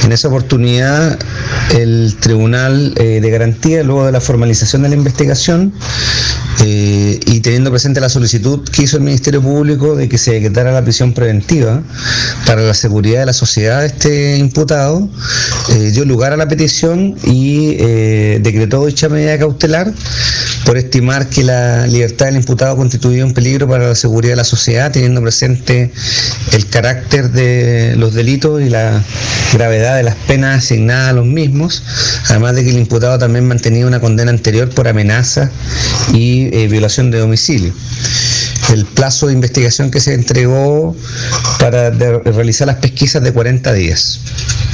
En esa oportunidad, el Tribunal de Garantía, luego de la formalización de la investigación y teniendo presente la solicitud que hizo el Ministerio Público de que se decretara la prisión preventiva para la seguridad de la sociedad de este imputado, dio lugar a la petición y decretó dicha medida cautelar por estimar que la libertad del imputado constituía un peligro para la seguridad de la sociedad, teniendo presente el carácter de los delitos y la gravedad de las penas asignadas a los mismos, además de que el imputado también mantenía una condena anterior por amenaza y violación de domicilio. El plazo de investigación que se entregó para realizar las pesquisas de 40 días.